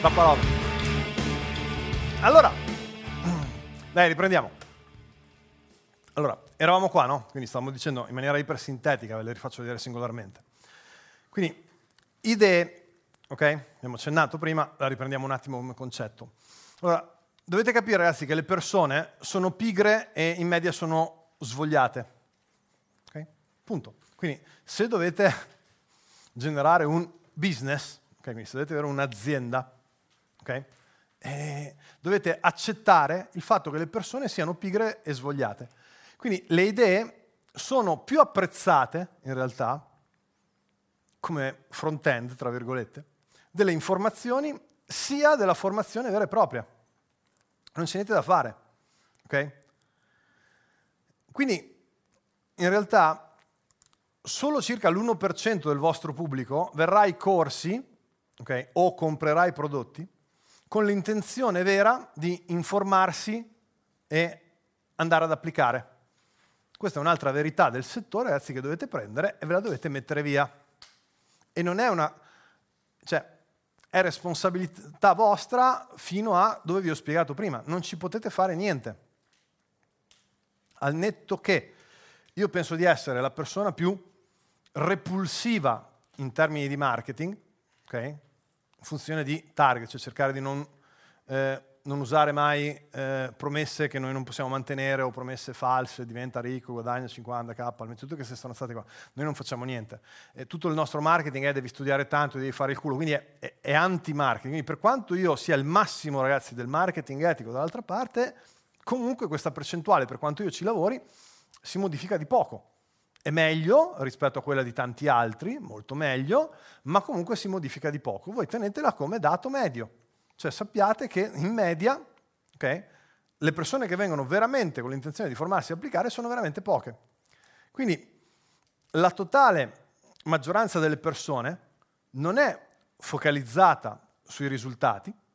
la parola. Allora, dai, riprendiamo. Allora, eravamo qua, no? Quindi stavamo dicendo in maniera ipersintetica, ve le rifaccio vedere singolarmente. Quindi, idee, ok? Abbiamo accennato prima, la riprendiamo un attimo come concetto. Allora, dovete capire, ragazzi, che le persone sono pigre e in media sono svogliate. Ok? Punto. Quindi, se dovete generare un business, okay? Quindi se dovete avere un'azienda, ok? Dovete accettare il fatto che le persone siano pigre e svogliate. Quindi le idee sono più apprezzate, in realtà, come front-end, tra virgolette, delle informazioni, sia della formazione vera e propria. Non c'è niente da fare, ok? Quindi, in realtà, solo circa l'1% del vostro pubblico verrà ai corsi, ok, o comprerà i prodotti, con l'intenzione vera di informarsi e andare ad applicare. Questa è un'altra verità del settore, ragazzi, che dovete prendere e ve la dovete mettere via. E non è una... cioè, è responsabilità vostra fino a dove vi ho spiegato prima. Non ci potete fare niente. Al netto che io penso di essere la persona più repulsiva in termini di marketing, ok? In funzione di target, cioè cercare di non usare mai promesse che noi non possiamo mantenere o promesse false, diventa ricco, guadagna 50k, tutte queste sono state qua. Noi non facciamo niente. Tutto il nostro marketing è devi studiare tanto, devi fare il culo, quindi è anti-marketing. Quindi per quanto io sia il massimo, ragazzi, del marketing etico dall'altra parte, comunque questa percentuale, per quanto io ci lavori, si modifica di poco. È meglio rispetto a quella di tanti altri, molto meglio, ma comunque si modifica di poco. Voi tenetela come dato medio. Cioè sappiate che in media, okay, le persone che vengono veramente con l'intenzione di formarsi e applicare sono veramente poche. Quindi la totale maggioranza delle persone non è focalizzata sui risultati,